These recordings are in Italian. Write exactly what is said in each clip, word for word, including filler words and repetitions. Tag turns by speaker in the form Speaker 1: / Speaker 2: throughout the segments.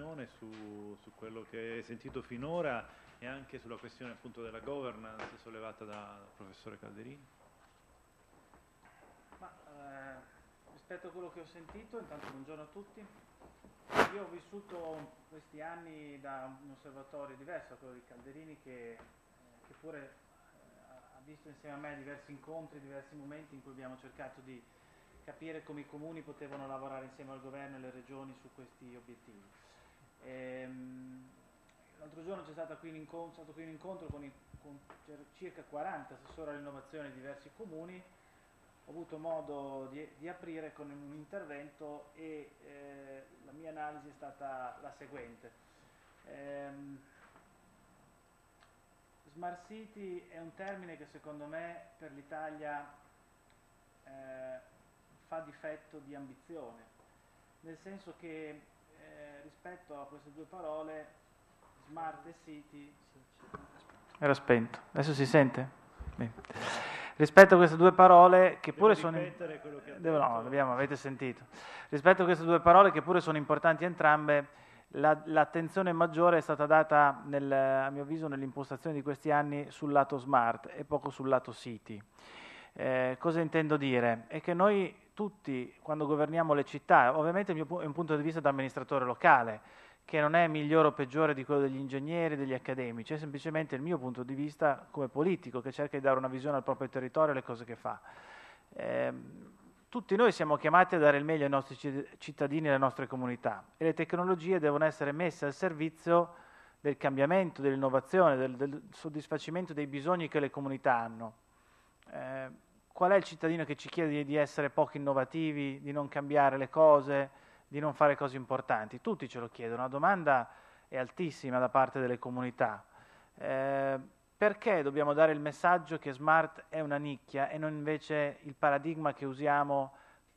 Speaker 1: opinione su, su quello che hai sentito finora e anche sulla questione appunto della governance sollevata dal professore Calderini?
Speaker 2: Ma, eh, rispetto a quello che ho sentito, intanto buongiorno a tutti. Io ho vissuto questi anni da un osservatorio diverso da quello di Calderini che, eh, che pure eh, ha visto insieme a me diversi incontri, diversi momenti in cui abbiamo cercato di capire come i comuni potevano lavorare insieme al governo e alle regioni su questi obiettivi. Ehm, l'altro giorno c'è stato qui un incontro, stato qui un incontro con, i, con circa quaranta assessori all'innovazione di diversi comuni. Ho avuto modo di, di aprire con un intervento e eh, la mia analisi è stata la seguente. Ehm, Smart City è un termine che secondo me per l'Italia eh, fa difetto di ambizione, nel senso che eh, rispetto a queste due parole, Smart e City... Era spento, adesso si sente? Bene. Rispetto a queste due parole che pure sono Devo, no, abbiamo, avete sentito. Rispetto a queste due parole che pure sono importanti entrambe, la, l'attenzione maggiore è stata data nel, a mio avviso nell'impostazione di questi anni sul lato smart e poco sul lato city. Eh, cosa intendo dire? È che noi tutti quando governiamo le città, ovviamente il mio è un punto di vista da amministratore locale, che non è migliore o peggiore di quello degli ingegneri, degli accademici, è semplicemente il mio punto di vista come politico che cerca di dare una visione al proprio territorio e alle cose che fa. Eh, tutti noi siamo chiamati a dare il meglio ai nostri cittadini e alle nostre comunità e le tecnologie devono essere messe al servizio del cambiamento, dell'innovazione, del, del soddisfacimento dei bisogni che le comunità hanno. Eh, qual è il cittadino che ci chiede di, di essere poco innovativi, di non cambiare le cose, di non fare cose importanti? Tutti ce lo chiedono, la domanda è altissima da parte delle comunità. Eh, perché dobbiamo dare il messaggio che smart è una nicchia e non invece il paradigma che usiamo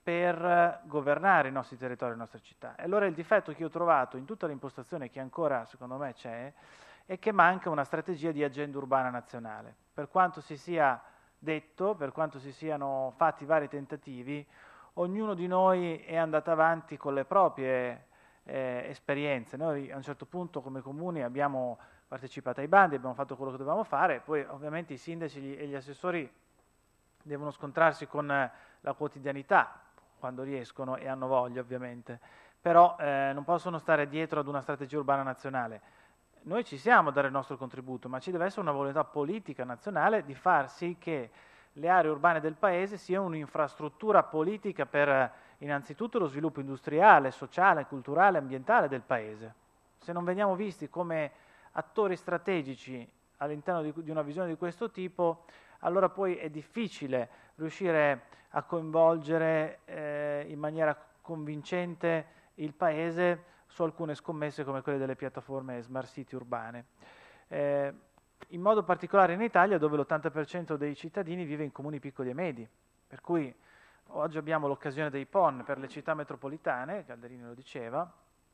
Speaker 2: per governare i nostri territori e le nostre città? E allora il difetto che io ho trovato in tutta l'impostazione che ancora secondo me c'è è che manca una strategia di agenda urbana nazionale. Per quanto si sia detto, per quanto si siano fatti vari tentativi, ognuno di noi è andato avanti con le proprie eh, esperienze. Noi a un certo punto come comuni abbiamo partecipato ai bandi, abbiamo fatto quello che dovevamo fare, poi ovviamente i sindaci e gli assessori devono scontrarsi con la quotidianità quando riescono e hanno voglia ovviamente, però eh, non possono stare dietro ad una strategia urbana nazionale. Noi ci siamo a dare il nostro contributo, ma ci deve essere una volontà politica nazionale di far sì che le aree urbane del Paese siano un'infrastruttura politica per innanzitutto lo sviluppo industriale, sociale, culturale, ambientale del Paese. Se non veniamo visti come attori strategici all'interno di, di una visione di questo tipo, allora poi è difficile riuscire a coinvolgere eh, in maniera convincente il Paese su alcune scommesse come quelle delle piattaforme smart city urbane. Eh, in modo particolare in Italia, dove l'ottanta per cento dei cittadini vive in comuni piccoli e medi, per cui oggi abbiamo l'occasione dei P O N per le città metropolitane, Calderini lo diceva,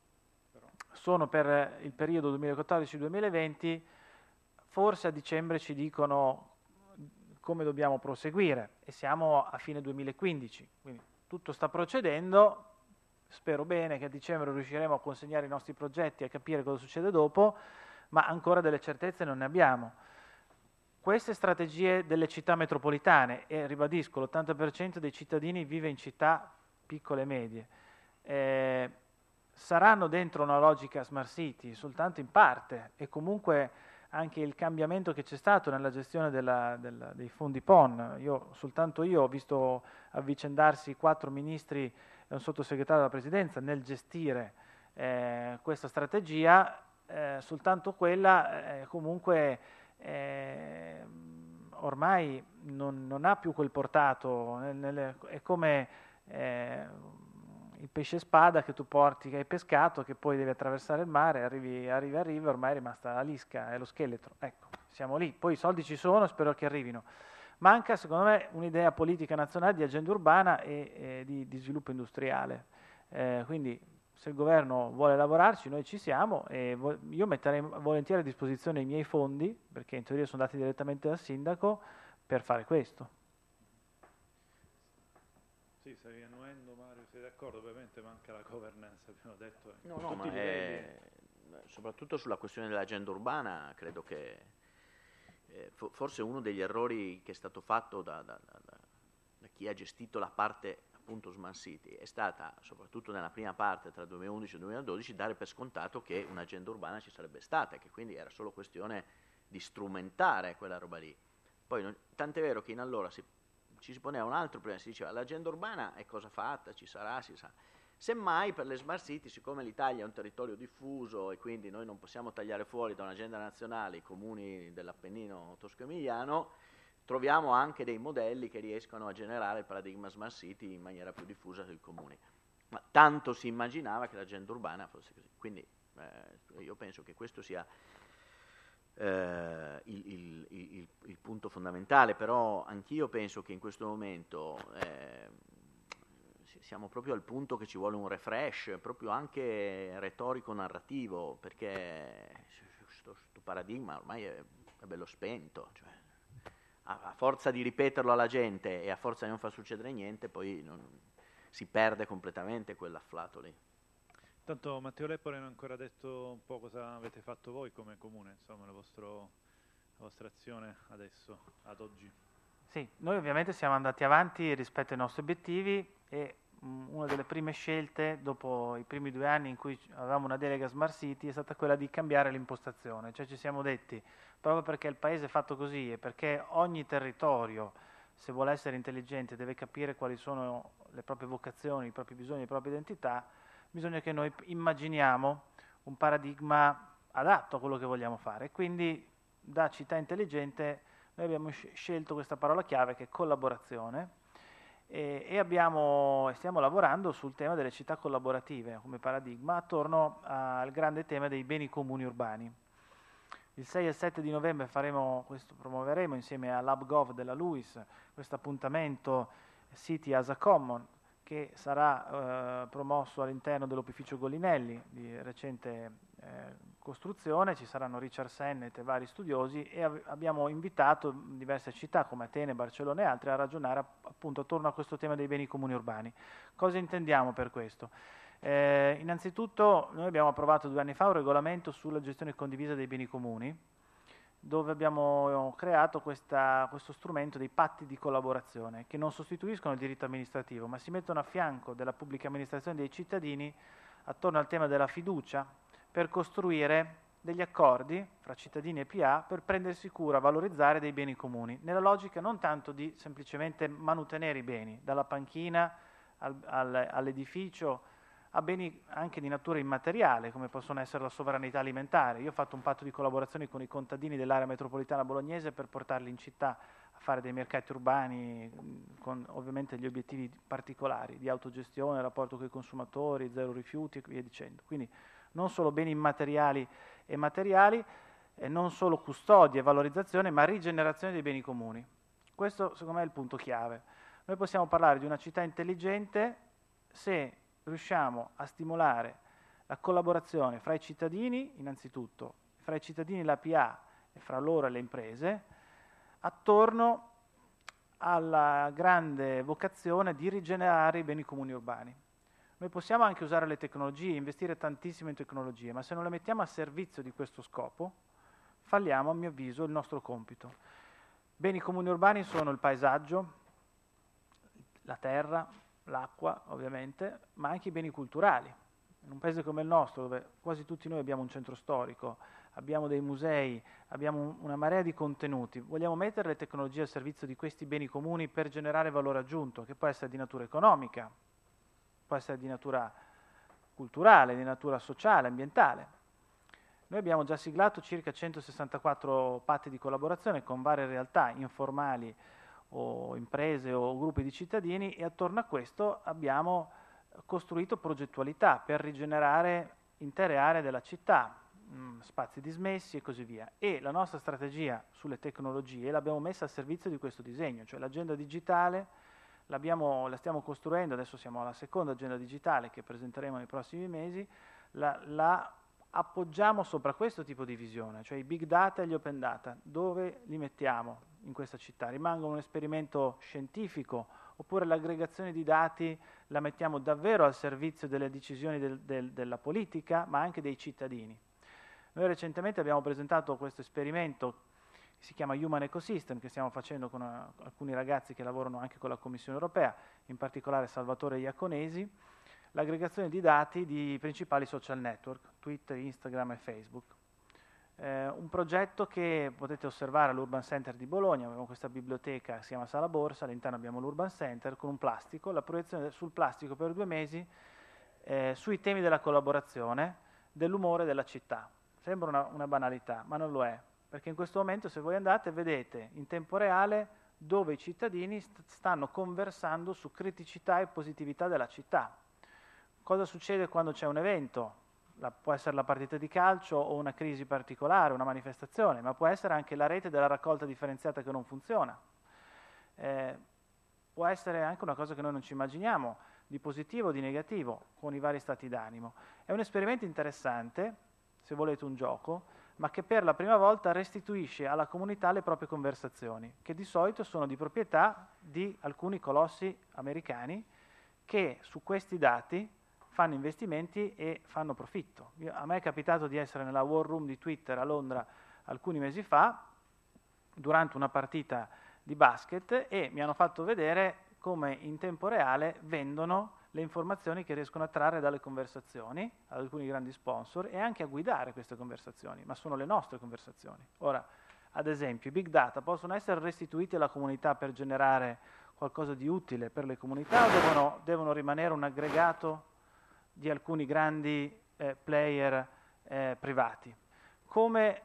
Speaker 2: sono per il periodo duemilaquattordici duemilaventi, forse a dicembre ci dicono come dobbiamo proseguire e siamo a fine duemilaquindici, quindi tutto sta procedendo, spero bene che a dicembre riusciremo a consegnare i nostri progetti e a capire cosa succede dopo, ma ancora delle certezze non ne abbiamo. Queste strategie delle città metropolitane, e ribadisco, l'ottanta per cento dei cittadini vive in città piccole e medie, eh, saranno dentro una logica smart city soltanto in parte, e comunque anche il cambiamento che c'è stato nella gestione della, della, dei fondi P O N, io, soltanto io ho visto avvicendarsi quattro ministri e un sottosegretario della Presidenza nel gestire eh, questa strategia, eh, soltanto quella eh, comunque eh, ormai non, non ha più quel portato, nel, nel, è come eh, il pesce spada che tu porti, che hai pescato, che poi devi attraversare il mare, arrivi, arrivi, arrivi, ormai è rimasta la lisca e lo scheletro. Ecco, siamo lì. Poi i soldi ci sono, spero che arrivino. Manca, secondo me, un'idea politica nazionale di agenda urbana e, e di, di sviluppo industriale. Eh, quindi, se il governo vuole lavorarci, noi ci siamo e vo- io metterei volentieri a disposizione i miei fondi, perché in teoria sono dati direttamente dal sindaco, per fare questo.
Speaker 1: Sì, stavi annuendo Mario, sei d'accordo? Ovviamente manca la governance, abbiamo detto.
Speaker 3: No, no, ma è, soprattutto sulla questione dell'agenda urbana, credo che eh, fo- forse uno degli errori che è stato fatto da, da, da, da chi ha gestito la parte appunto Smart City è stata, soprattutto nella prima parte tra duemilaundici e duemiladodici, dare per scontato che un'agenda urbana ci sarebbe stata, che quindi era solo questione di strumentare quella roba lì. Poi non, tant'è vero che in allora si, ci si poneva un altro problema, si diceva l'agenda urbana è cosa fatta, ci sarà, si sa. Semmai per le Smart City, siccome l'Italia è un territorio diffuso e quindi noi non possiamo tagliare fuori da un'agenda nazionale i comuni dell'Appennino tosco-emiliano, troviamo anche dei modelli che riescono a generare il paradigma Smart City in maniera più diffusa sui comuni. Ma tanto si immaginava che l'agenda urbana fosse così. Quindi eh, io penso che questo sia eh, il, il, il, il punto fondamentale, però anch'io penso che in questo momento eh, siamo proprio al punto che ci vuole un refresh, proprio anche retorico-narrativo, perché questo paradigma ormai è, è bello spento, cioè, a forza di ripeterlo alla gente e a forza di non far succedere niente, poi non, si perde completamente quell'afflato lì.
Speaker 1: Tanto Matteo Lepore non ha ancora detto un po' cosa avete fatto voi come comune, insomma, la, vostro, la vostra azione adesso, ad oggi.
Speaker 2: Sì, noi ovviamente siamo andati avanti rispetto ai nostri obiettivi e mh, una delle prime scelte dopo i primi due anni in cui avevamo una delega Smart City è stata quella di cambiare l'impostazione, cioè ci siamo detti proprio perché il paese è fatto così e perché ogni territorio, se vuole essere intelligente, deve capire quali sono le proprie vocazioni, i propri bisogni, le proprie identità, bisogna che noi immaginiamo un paradigma adatto a quello che vogliamo fare. Quindi da città intelligente noi abbiamo scelto questa parola chiave che è collaborazione e, e abbiamo, stiamo lavorando sul tema delle città collaborative come paradigma attorno al grande tema dei beni comuni urbani. Il sei e sette di novembre faremo questo, promuoveremo insieme all'HubGov della LUIS questo appuntamento City as a Common che sarà eh, promosso all'interno dell'Opificio Gollinelli di recente eh, costruzione. Ci saranno Richard Sennett e vari studiosi e av- abbiamo invitato diverse città come Atene, Barcellona e altre a ragionare appunto attorno a questo tema dei beni comuni urbani. Cosa intendiamo per questo? Eh, innanzitutto noi abbiamo approvato due anni fa un regolamento sulla gestione condivisa dei beni comuni, dove abbiamo creato questa, questo strumento dei patti di collaborazione, che non sostituiscono il diritto amministrativo, ma si mettono a fianco della pubblica amministrazione e dei cittadini attorno al tema della fiducia, per costruire degli accordi fra cittadini e P A per prendersi cura, valorizzare dei beni comuni, nella logica non tanto di semplicemente manutenere i beni, dalla panchina al, al, all'edificio, a beni anche di natura immateriale, come possono essere la sovranità alimentare. Io ho fatto un patto di collaborazione con i contadini dell'area metropolitana bolognese per portarli in città a fare dei mercati urbani, con ovviamente gli obiettivi particolari di autogestione, rapporto con i consumatori, zero rifiuti e via dicendo. Quindi non solo beni immateriali e materiali, e non solo custodia e valorizzazione, ma rigenerazione dei beni comuni. Questo secondo me è il punto chiave. Noi possiamo parlare di una città intelligente se riusciamo a stimolare la collaborazione fra i cittadini, innanzitutto, fra i cittadini e la P A e fra loro e le imprese, attorno alla grande vocazione di rigenerare i beni comuni urbani. Noi possiamo anche usare le tecnologie, investire tantissimo in tecnologie, ma se non le mettiamo a servizio di questo scopo, falliamo, a mio avviso, il nostro compito. Beni comuni urbani sono il paesaggio, la terra, l'acqua ovviamente, ma anche i beni culturali. In un paese come il nostro, dove quasi tutti noi abbiamo un centro storico, abbiamo dei musei, abbiamo una marea di contenuti, vogliamo mettere le tecnologie al servizio di questi beni comuni per generare valore aggiunto, che può essere di natura economica, può essere di natura culturale, di natura sociale, ambientale. Noi abbiamo già siglato circa centosessantaquattro patti di collaborazione con varie realtà informali o imprese o gruppi di cittadini e attorno a questo abbiamo costruito progettualità per rigenerare intere aree della città, mh, spazi dismessi e così via. E la nostra strategia sulle tecnologie l'abbiamo messa al servizio di questo disegno, cioè l'agenda digitale l'abbiamo, la stiamo costruendo, adesso siamo alla seconda agenda digitale che presenteremo nei prossimi mesi, la, la appoggiamo sopra questo tipo di visione, cioè i big data e gli open data, dove li mettiamo in questa città? Rimangono un esperimento scientifico oppure l'aggregazione di dati la mettiamo davvero al servizio delle decisioni del, del, della politica ma anche dei cittadini? Noi recentemente abbiamo presentato questo esperimento che si chiama Human Ecosystem, che stiamo facendo con una, alcuni ragazzi che lavorano anche con la Commissione europea, in particolare Salvatore Iaconesi, l'aggregazione di dati di principali social network, Twitter, Instagram e Facebook. Eh, un progetto che potete osservare all'Urban Center di Bologna. Abbiamo questa biblioteca che si chiama Sala Borsa, all'interno abbiamo l'Urban Center con un plastico, la proiezione sul plastico per due mesi eh, sui temi della collaborazione, dell'umore della città. Sembra una, una banalità, ma non lo è, perché in questo momento se voi andate vedete in tempo reale dove i cittadini st- stanno conversando su criticità e positività della città. Cosa succede quando c'è un evento? La, può essere la partita di calcio o una crisi particolare, una manifestazione, ma può essere anche la rete della raccolta differenziata che non funziona. Eh, può essere anche una cosa che noi non ci immaginiamo, di positivo o di negativo, con i vari stati d'animo. È un esperimento interessante, se volete un gioco, ma che per la prima volta restituisce alla comunità le proprie conversazioni, che di solito sono di proprietà di alcuni colossi americani che su questi dati fanno investimenti e fanno profitto. Io, a me è capitato di essere nella war room di Twitter a Londra alcuni mesi fa, durante una partita di basket, e mi hanno fatto vedere come in tempo reale vendono le informazioni che riescono a trarre dalle conversazioni ad alcuni grandi sponsor e anche a guidare queste conversazioni, ma sono le nostre conversazioni. Ora, ad esempio, i big data possono essere restituiti alla comunità per generare qualcosa di utile per le comunità o devono, devono rimanere un aggregato di alcuni grandi eh, player eh, privati? Come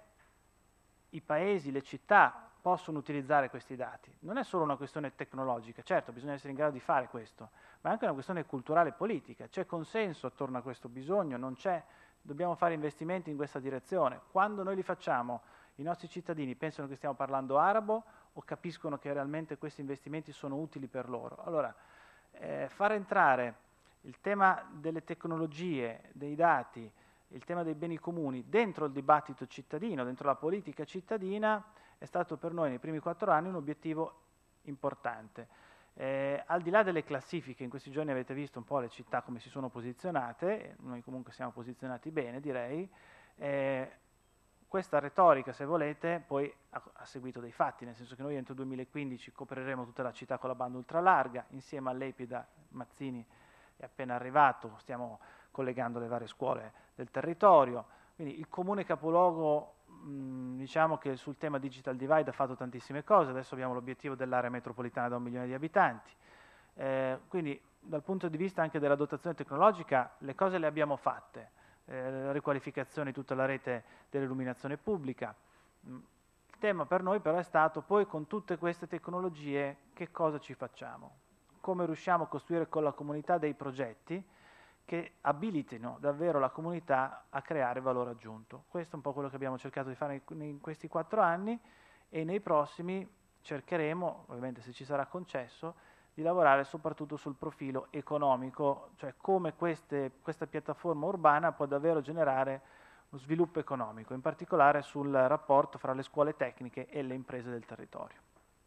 Speaker 2: i paesi, le città possono utilizzare questi dati? Non è solo una questione tecnologica, certo bisogna essere in grado di fare questo, ma è anche una questione culturale e politica. C'è consenso attorno a questo bisogno? Non c'è? Dobbiamo fare investimenti in questa direzione. Quando noi li facciamo, i nostri cittadini pensano che stiamo parlando arabo o capiscono che realmente questi investimenti sono utili per loro? Allora, eh, far entrare il tema delle tecnologie, dei dati, il tema dei beni comuni dentro il dibattito cittadino, dentro la politica cittadina, è stato per noi nei primi quattro anni un obiettivo importante. Eh, al di là delle classifiche, in questi giorni avete visto un po' le città come si sono posizionate, noi comunque siamo posizionati bene direi, eh, questa retorica, se volete, poi ha, ha seguito dei fatti, nel senso che noi entro il duemilaquindici copriremo tutta la città con la banda ultralarga, insieme all'Epida Mazzini è appena arrivato, stiamo collegando le varie scuole del territorio, quindi il comune capoluogo, mh, diciamo che sul tema Digital Divide ha fatto tantissime cose, adesso abbiamo l'obiettivo dell'area metropolitana da un milione di abitanti, eh, quindi dal punto di vista anche della dotazione tecnologica le cose le abbiamo fatte, eh, la riqualificazione di tutta la rete dell'illuminazione pubblica. Il tema per noi però è stato poi con tutte queste tecnologie che cosa ci facciamo? Come riusciamo a costruire con la comunità dei progetti che abilitino davvero la comunità a creare valore aggiunto. Questo è un po' quello che abbiamo cercato di fare in questi quattro anni e nei prossimi cercheremo, ovviamente se ci sarà concesso, di lavorare soprattutto sul profilo economico, cioè come queste, questa piattaforma urbana può davvero generare uno sviluppo economico, in particolare sul rapporto fra le scuole tecniche e le imprese del territorio.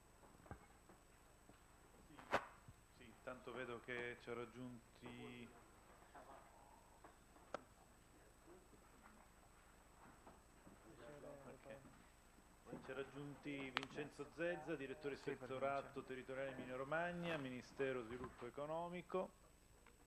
Speaker 1: Intanto vedo che ci ha raggiunti okay. ci ha raggiunti Vincenzo Zezza, direttore ispettorato territoriale Emilia Romagna, Ministero Sviluppo Economico.